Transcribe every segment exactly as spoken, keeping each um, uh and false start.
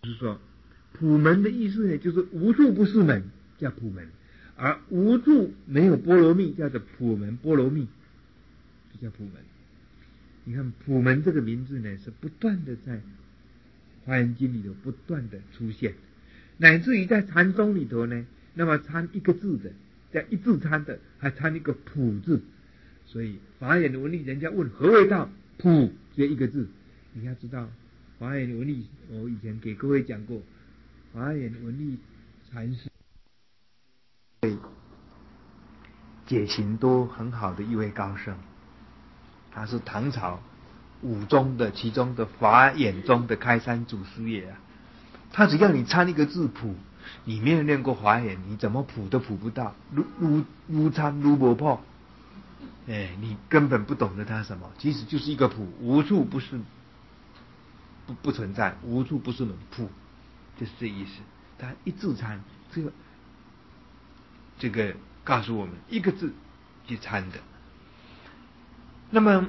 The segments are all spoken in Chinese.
就是说，普门的意思呢，就是无处不是门，叫普门；而无处没有波罗蜜，叫做普门波罗蜜，就叫普门。你看普门这个名字呢，是不断的在华严经里头不断的出现，乃至于在禅宗里头呢，那么参一个字的，在一字参的，还参一个普字。所以华严文理人家问何谓道，普这一个字，你要知道华严文理，我以前给各位讲过，华严文理禅师解行都很好的一位高僧，他是唐朝五宗的其中的华严宗的开山祖师爷啊。他只要你参一个字普，你没有念过华严，你怎么普都普不到，如如如参如不破。哎，你根本不懂得它什么，其实就是一个普，无处不是不不存在，无处不是门，普就是这意思。它一字参，这个这个告诉我们一个字去参的。那么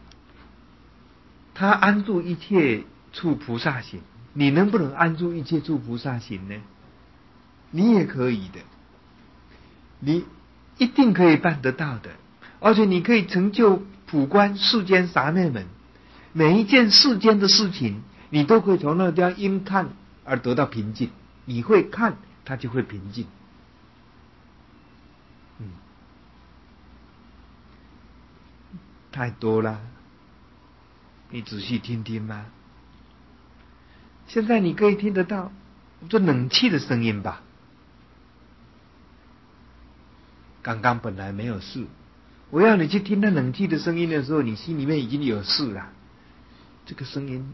他安住一切处菩萨行，你能不能安住一切处菩萨行呢？你也可以的，你一定可以办得到的。而且你可以成就普观世间三昧门，每一件世间的事情，你都可以从那个地方因看而得到平静。你会看，它就会平静。嗯，太多了，你仔细听听嘛。现在你可以听得到这冷气的声音吧？刚刚本来没有事。我要你去听那冷气的声音的时候，你心里面已经有事了。这个声音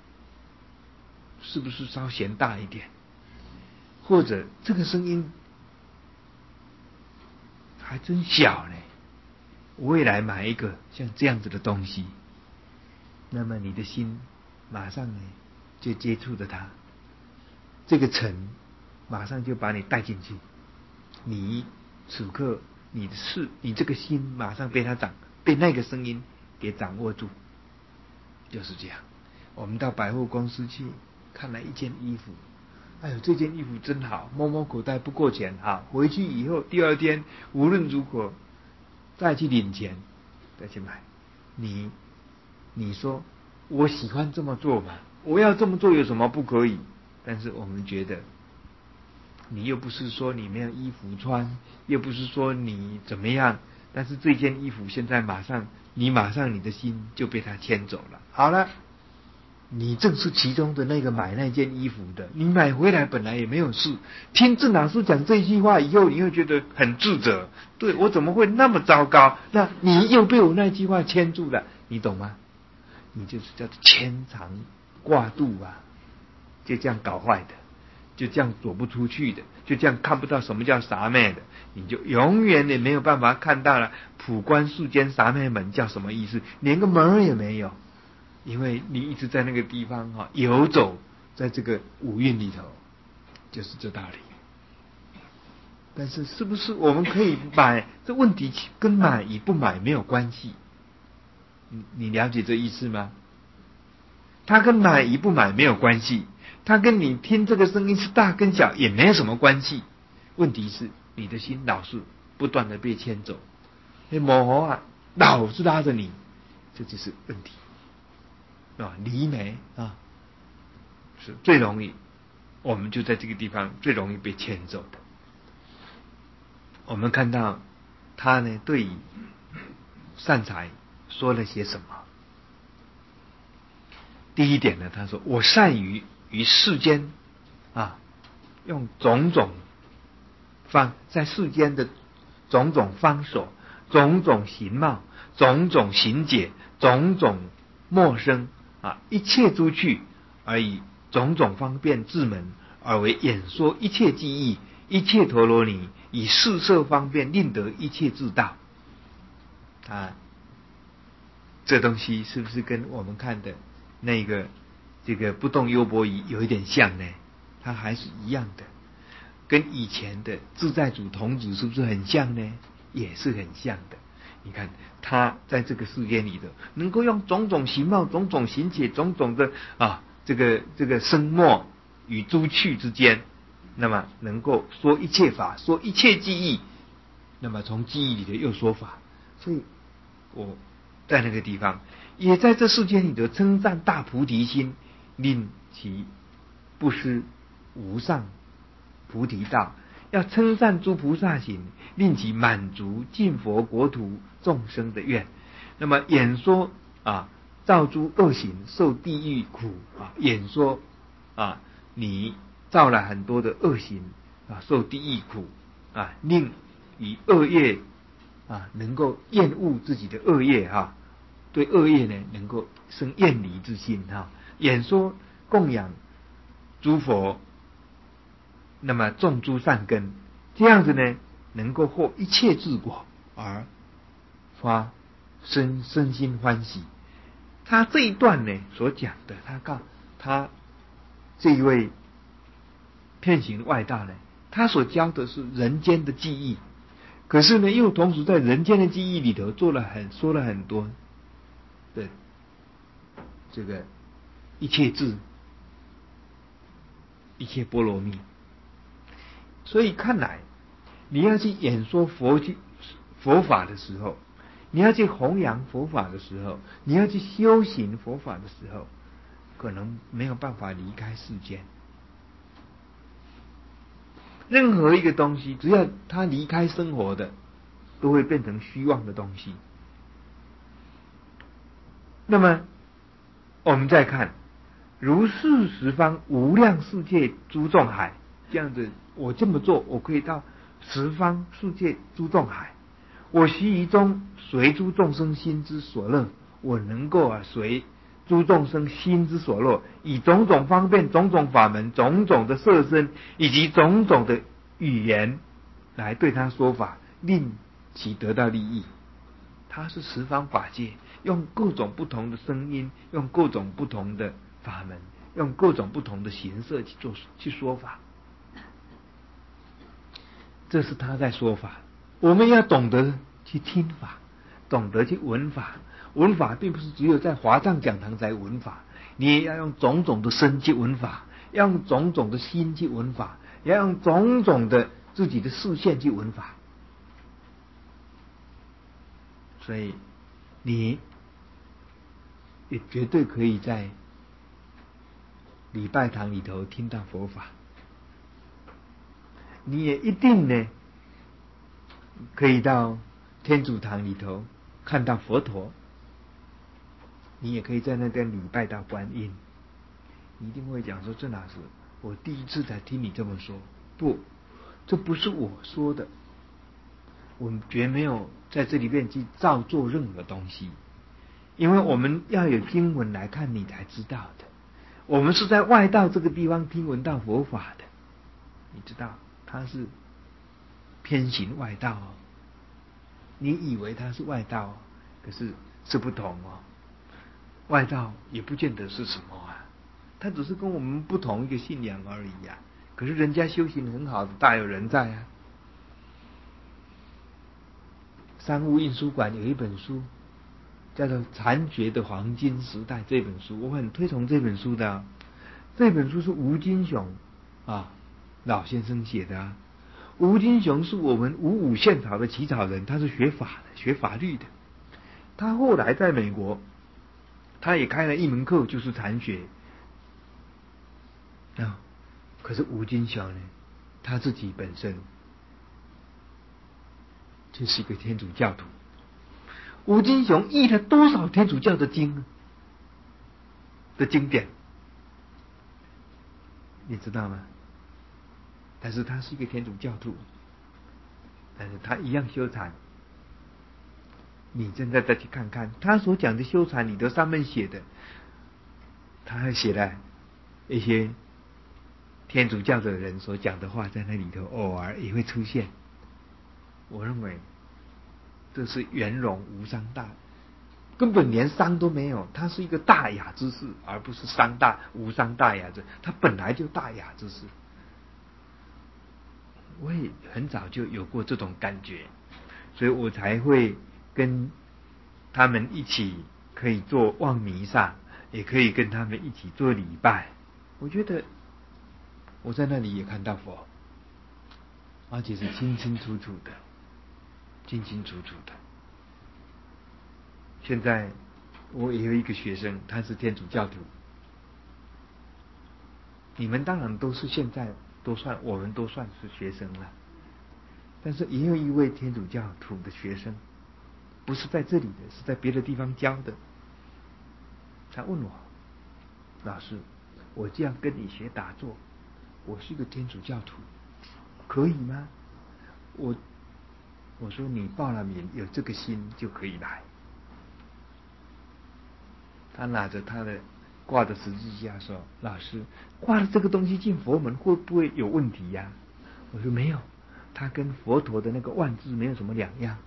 是不是稍嫌大一点？或者这个声音还真小呢？我也来买一个像这样子的东西。那么你的心马上呢就接触着它，这个尘马上就把你带进去。你此刻你的事，你这个心马上被它掌，被那个声音给掌握住，就是这样。我们到百货公司去看了一件衣服，哎呦，这件衣服真好，摸摸口袋不够钱，好，回去以后第二天无论如何再去领钱，再去买。你你说我喜欢这么做嘛？我要这么做有什么不可以？但是我们觉得，你又不是说你没有衣服穿，又不是说你怎么样，但是这件衣服现在马上，你马上你的心就被它牵走了。好了，你正是其中的那个买那件衣服的，你买回来本来也没有事，听智囊师讲这句话以后，你会觉得很自责，对，我怎么会那么糟糕？那你又被我那句话牵住了，你懂吗？你就是叫做牵肠挂肚啊，就这样搞坏的，就这样走不出去的，就这样看不到什么叫三昧的，你就永远也没有办法看到了普观世间三昧门叫什么意思，连个门也没有，因为你一直在那个地方哈游走在这个五蕴里头，就是这道理。但是是不是我们可以买？这问题跟买与不买没有关系。你你了解这意思吗？它跟买与不买没有关系，它跟你听这个声音是大跟小也没有什么关系。问题是你的心老是不断的被牵走，那魔猴啊老是拉着你，这就是问题啊！离媒啊是最容易，我们就在这个地方最容易被牵走的。我们看到他呢对于善财说了些什么？第一点呢，他说我善于于世间啊，用种种方在世间的种种方所、种种形貌、种种行解、种种陌生啊，一切诸趣，而以种种方便智门，而为演说一切记忆、一切陀罗尼，以四摄方便令得一切智道。啊，这东西是不是跟我们看的那个这个不动优钵夷有一点像呢？它还是一样的，跟以前的自在主童子是不是很像呢？也是很像的。你看他在这个世界里头，能够用种种形貌、种种行解、种种的啊这个这个声墨与诸趣之间，那么能够说一切法，说一切记忆，那么从记忆里头又说法。所以我在那个地方也在这世间里头称赞大菩提心，令其不失无上菩提道，要称赞诸菩萨行，令其满足尽佛国土众生的愿。那么演说啊，造诸恶行，受地狱苦啊，演说啊，你造了很多的恶行啊，受地狱苦啊，令以恶业啊能够厌恶自己的恶业哈、啊，对恶业呢能够生厌离之心哈、啊，演说供养诸佛，那么种诸善根，这样子呢能够获一切智果而发身身心欢喜。他这一段呢所讲的，他告他这一位遍行外道呢，他所教的是人间的记忆，可是呢又同时在人间的记忆里头做了很说了很多的这个一切智、一切波罗蜜。所以看来你要去演说佛佛法的时候，你要去弘扬佛法的时候，你要去修行佛法的时候，可能没有办法离开世间。任何一个东西只要它离开生活的，都会变成虚妄的东西。那么我们再看如是十方无量世界诸众海，这样子我这么做，我可以到十方世界诸众海，我须于中随诸众生心之所乐，我能够啊随诸众生心之所乐，以种种方便、种种法门、种种的色身以及种种的语言来对他说法，令其得到利益。他是十方法界，用各种不同的声音，用各种不同的法门，用各种不同的形色去做去说法，这是他在说法。我们要懂得去听法，懂得去闻法。闻法并不是只有在华藏讲堂才闻法，你也要用种种的身去闻法，要用种种的心去闻法，也要用种种的自己的视线去闻法。所以你也绝对可以在礼拜堂里头听到佛法，你也一定呢可以到天主堂里头看到佛陀，你也可以在那边礼拜到观音。你一定会讲说，这哪是我第一次才听你这么说？不，这不是我说的，我们绝没有在这里面去造作任何东西，因为我们要有经文来看你才知道的。我们是在外道这个地方听闻到佛法的，你知道他是偏行外道哦，你以为他是外道，可是是不同哦。外道也不见得是什么啊，他只是跟我们不同一个信仰而已啊。可是人家修行很好的大有人在啊。商务印书馆有一本书叫做《禅学的黄金时代》，这本书我很推崇这本书的、啊。这本书是吴金雄啊老先生写的啊。吴金雄是我们五五宪法的起草人，他是学法的，学法律的。他后来在美国，他也开了一门课，就是禅学啊。可是吴金雄呢，他自己本身就是一个天主教徒。吴金雄译了多少天主教的经的经典，你知道吗？但是他是一个天主教徒，但是他一样修禅。你现在再去看看他所讲的修禅里头上面写的，他还写了一些天主教的人所讲的话，在那里头偶尔也会出现。我认为这是圆融无伤大，根本连伤都没有，他是一个大雅之士，而不是伤大无伤大雅之，他本来就大雅之士。我也很早就有过这种感觉，所以我才会跟他们一起可以做望弥撒，也可以跟他们一起做礼拜。我觉得我在那里也看到佛，而且是清清楚楚的，清清楚楚的。现在我也有一个学生，他是天主教徒。你们当然都是现在都算，我们都算是学生了。但是也有一位天主教徒的学生，不是在这里的，是在别的地方教的。他问我，老师，我这样跟你学打坐，我是一个天主教徒，可以吗？我我说你报了名，有这个心就可以来。他拿着他的挂的十字架说，老师，挂了这个东西进佛门会不会有问题呀、啊？我说没有，它跟佛陀的那个万字没有什么两样。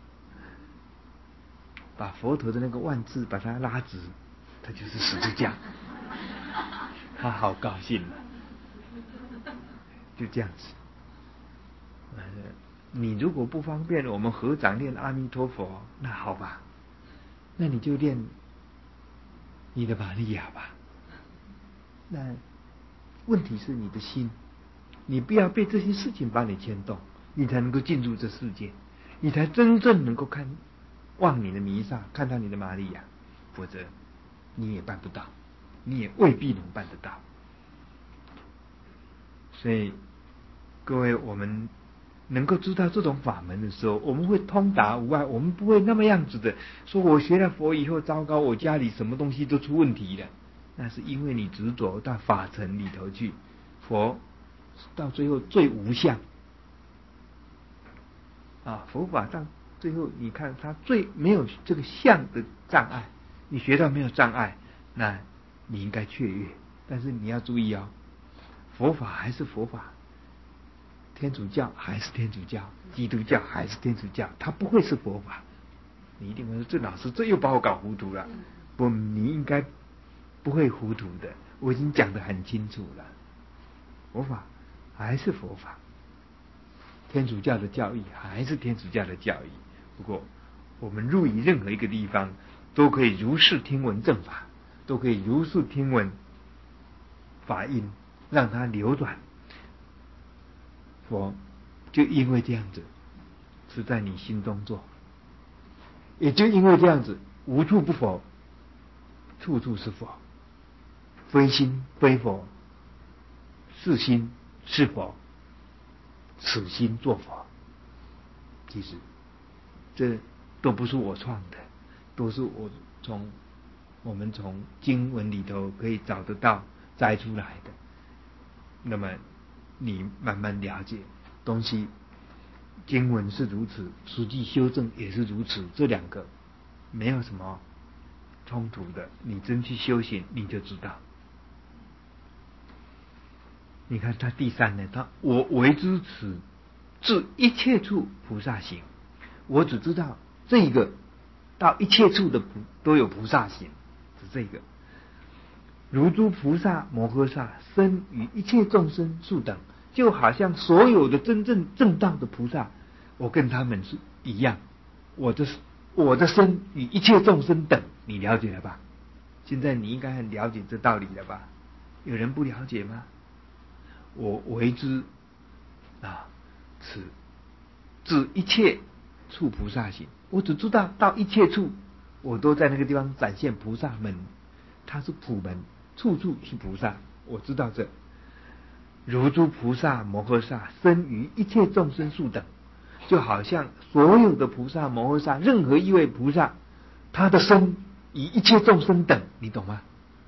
把佛陀的那个万字把它拉直，它就是十字架。他好高兴了，就这样子。呃，你如果不方便，我们合掌念阿弥陀佛，那好吧，那你就念你的玛利亚吧。那问题是你的心，你不要被这些事情把你牵动，你才能够进入这世界，你才真正能够看望你的弥撒，看到你的玛利亚，否则你也办不到，你也未必能办得到。所以各位，我们能够知道这种法门的时候，我们会通达无碍，我们不会那么样子的说，我学了佛以后糟糕，我家里什么东西都出问题了。那是因为你执着到法尘里头去，佛到最后最无相啊，佛法到最后你看它最没有这个相的障碍，你学到没有障碍，那你应该雀跃。但是你要注意哦，佛法还是佛法，天主教还是天主教，基督教还是天主教，它不会是佛法。你一定会说，这老师这又把我搞糊涂了。不，你应该不会糊涂的，我已经讲得很清楚了。佛法还是佛法，天主教的教义还是天主教的教义。不过我们入于任何一个地方，都可以如是听闻正法，都可以如是听闻法音，让它流转。佛就因为这样子是在你心中做，也就因为这样子，无处不佛，处处是佛。非心非佛，是心是佛，此心作佛。其实这都不是我创的，都是我从我们从经文里头可以找得到摘出来的。那么你慢慢了解东西，经文是如此，实际修正也是如此，这两个没有什么冲突的。你真去修行，你就知道。你看他第三呢，他我为之此，至一切处菩萨行。我只知道这个到一切处的菩都有菩萨行，是这个。如诸菩萨摩诃萨身与一切众生数等，就好像所有的真正正道的菩萨，我跟他们是一样。我的我的身与一切众生等，你了解了吧？现在你应该很了解这道理了吧？有人不了解吗？我为之啊，此至一切处菩萨行。我只知道到一切处，我都在那个地方展现菩萨门，它是普门，处处是菩萨。我知道这如诸菩萨摩诃萨身于一切众生数等，就好像所有的菩萨摩诃萨，任何一位菩萨，他的身与一切众生等，你懂吗？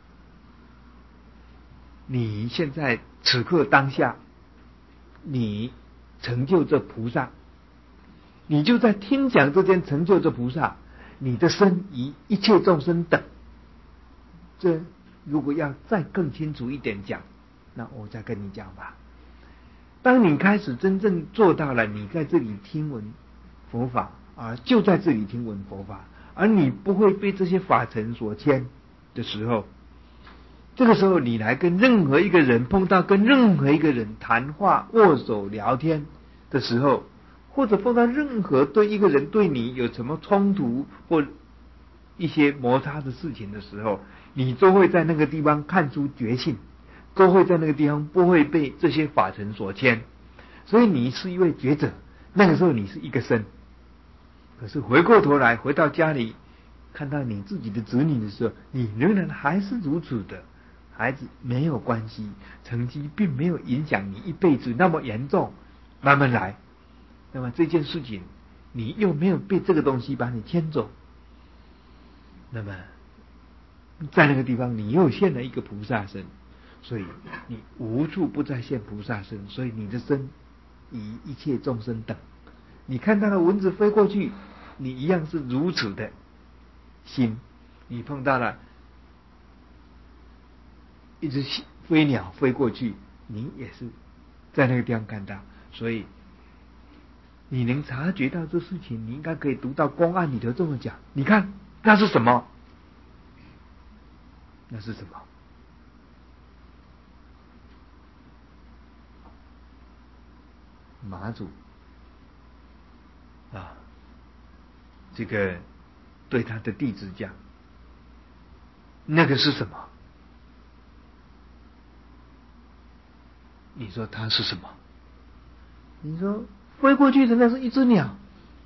你现在此刻当下，你成就这菩萨，你就在听讲这件成就这菩萨，你的身与一切众生等。这如果要再更清楚一点讲，那我再跟你讲吧。当你开始真正做到了，你在这里听闻佛法啊，就在这里听闻佛法，而你不会被这些法尘所牵的时候，这个时候你来跟任何一个人碰到，跟任何一个人谈话、握手、聊天的时候，或者碰到任何对一个人对你有什么冲突或一些摩擦的事情的时候，你都会在那个地方看出觉性， 都会在那个地方，不会被这些法尘所牵。所以你是一位觉者，那个时候你是一个身。可是回过头来，回到家里，看到你自己的子女的时候，你仍然还是如此的。孩子没有关系，成绩并没有影响你一辈子那么严重，慢慢来。那么这件事情，你又没有被这个东西把你牵走，那么在那个地方你又现了一个菩萨身，所以你无处不在现菩萨身，所以你的身以一切众生等。你看到了蚊子飞过去，你一样是如此的心；你碰到了一只飞鸟飞过去，你也是在那个地方看到。所以你能察觉到这事情，你应该可以读到公案里头这么讲。你看那是什么？那是什么？马祖啊，这个对他的弟子讲，那个是什么？你说它是什么？你说飞过去的那是一只鸟，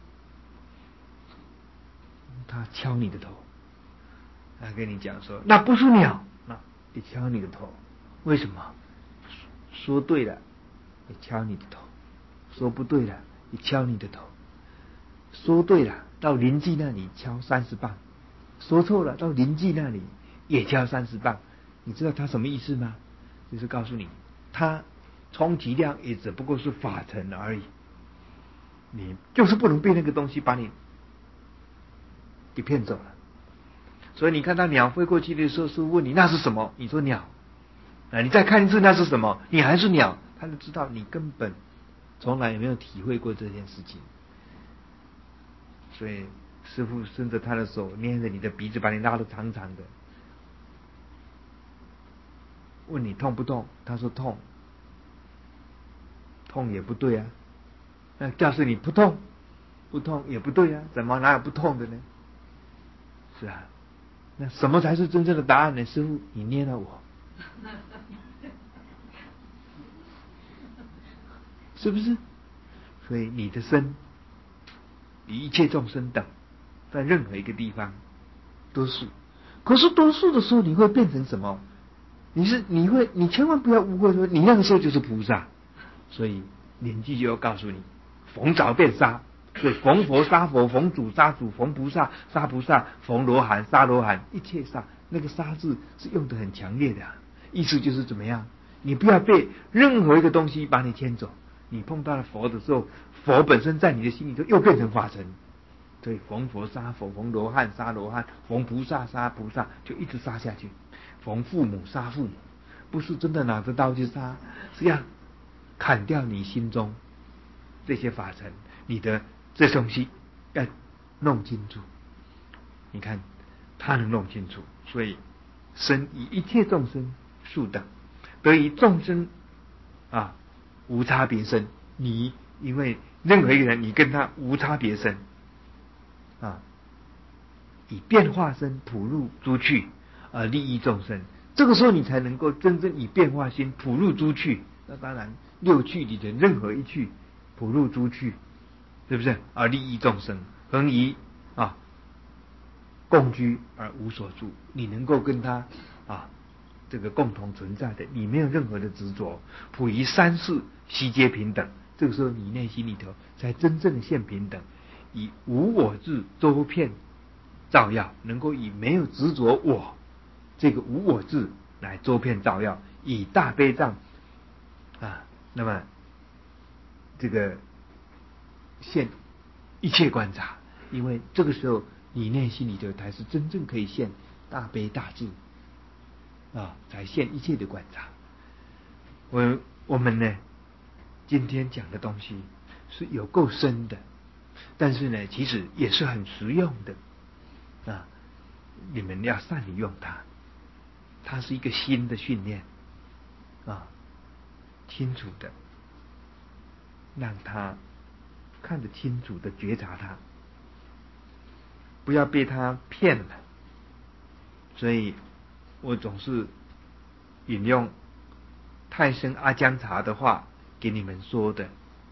他敲你的头，他跟你讲说那不是鸟，那也敲你的头。为什么？说对了也敲你的头，说不对了也敲你的头。说对了到邻居那里敲三十棒，说错了到邻居那里也敲三十棒。你知道他什么意思吗？就是告诉你，他充其量也只不过是法尘而已，你就是不能被那个东西把你给骗走了。所以你看到鸟飞过去的时候，师父问你那是什么，你说鸟啊，你再看一次那是什么，你还是鸟，他就知道你根本从来也没有体会过这件事情。所以师父伸着他的手捏着你的鼻子，把你拉得长长的，问你痛不痛，他说痛，痛也不对啊。那要是你不痛，不痛也不对啊，怎么哪有不痛的呢？是啊，那什么才是真正的答案呢？师父，你捏了我，是不是？所以你的身与一切众生等，在任何一个地方都是。可是多数的时候，你会变成什么？你是你会，你千万不要误会说你那个时候就是菩萨。所以年纪就要告诉你，逢早变杀。所以逢佛杀佛，逢主杀主，逢菩萨杀菩萨，逢罗汉杀罗汉，一切杀。那个杀字是用得很强烈的、啊，意思就是怎么样？你不要被任何一个东西把你牵走。你碰到了佛的时候，佛本身在你的心里头又变成法尘。所以逢佛杀佛，逢罗汉杀罗汉，逢菩萨杀菩萨，就一直杀下去。逢父母杀父母，不是真的拿着刀去杀，是要砍掉你心中这些法尘，你的这东西要弄清楚。你看他能弄清楚，所以生以一切众生数等，得以众生啊无差别生。你因为任何一个人，你跟他无差别生啊，以变化身普入诸趣而利益众生。这个时候你才能够真正以变化心普入诸趣。那当然六趣里的任何一趣普入诸趣，是不是？而利益众生，恒以啊共居而无所住。你能够跟他啊这个共同存在的，你没有任何的执着，普于三世悉皆平等。这个时候你内心里头才真正的现平等，以无我智周遍照耀，能够以没有执着我这个无我智来周遍照耀，以大悲藏啊，那么这个现一切观察。因为这个时候你内心里头才是真正可以现大悲大智啊，才现一切的观察。我我们呢今天讲的东西是有够深的，但是呢其实也是很实用的啊，你们要善于用它。它是一个新的训练啊，清楚的让他看得清楚的觉察它，不要被他骗了。所以我总是引用太升阿姜查的话给你们说的，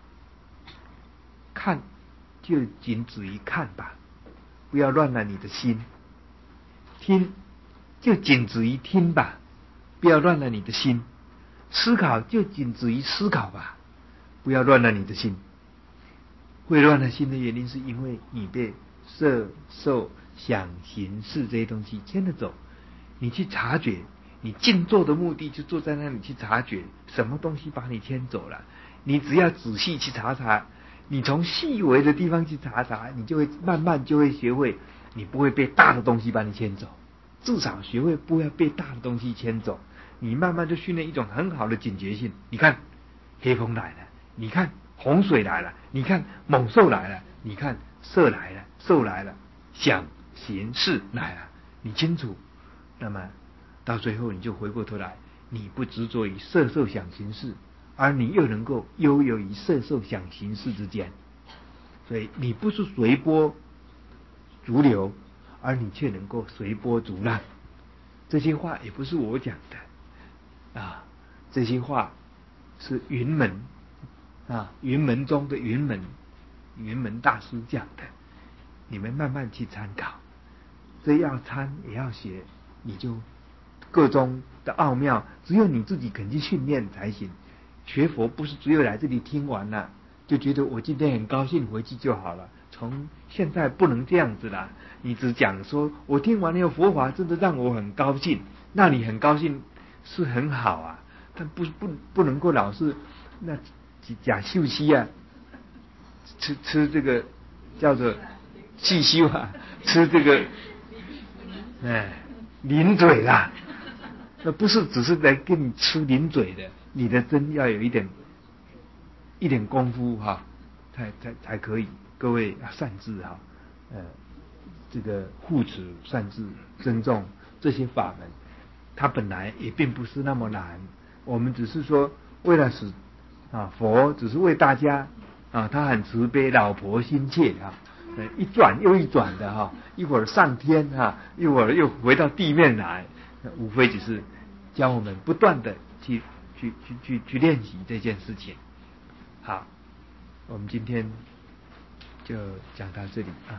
看就仅止于看吧，不要乱了你的心；听就仅止于听吧，不要乱了你的心；思考就仅止于思考吧，不要乱了你的心。会乱了心的原因，是因为你被色、受、想、行、识这些东西牵着走。你去察觉，你静坐的目的就坐在那里去察觉，什么东西把你牵走了？你只要仔细去查查，你从细微的地方去查查，你就会慢慢就会学会，你不会被大的东西把你牵走，至少学会不要被大的东西牵走。你慢慢就训练一种很好的警觉性。你看黑风来了，你看洪水来了，你看猛兽来了，你看色来了，受来了，想行识来了，你清楚。那么到最后你就回过头来，你不执着于色受想行识，而你又能够悠游于色受想行识之间。所以你不是随波逐流，而你却能够随波逐浪。这些话也不是我讲的啊，这些话是云门啊，云门中的云门云门大师讲的，你们慢慢去参考。这要参也要学，你就各中的奥妙，只有你自己肯去训练才行。学佛不是只有来这里听完了就觉得我今天很高兴回去就好了。从现在不能这样子了，你只讲说我听完了佛法真的让我很高兴，那你很高兴是很好啊，但不不不能够老是那假秀气啊，吃吃这个叫做细修啊，吃这个哎零嘴啦，那不是只是来跟你吃零嘴的，你的真要有一点一点功夫哈，才才才可以。各位啊，善知哈，呃，这个护持善知，尊重这些法门，它本来也并不是那么难。我们只是说为了使啊，佛只是为大家啊，他很慈悲，老婆心切啊，一转又一转的哈，一会儿上天哈，一会儿又回到地面来，无非只是教我们不断的去去去去去练习这件事情。好，我们今天就讲到这里啊。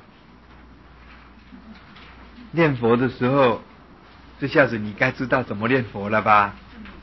念佛的时候，这下子你该知道怎么念佛了吧？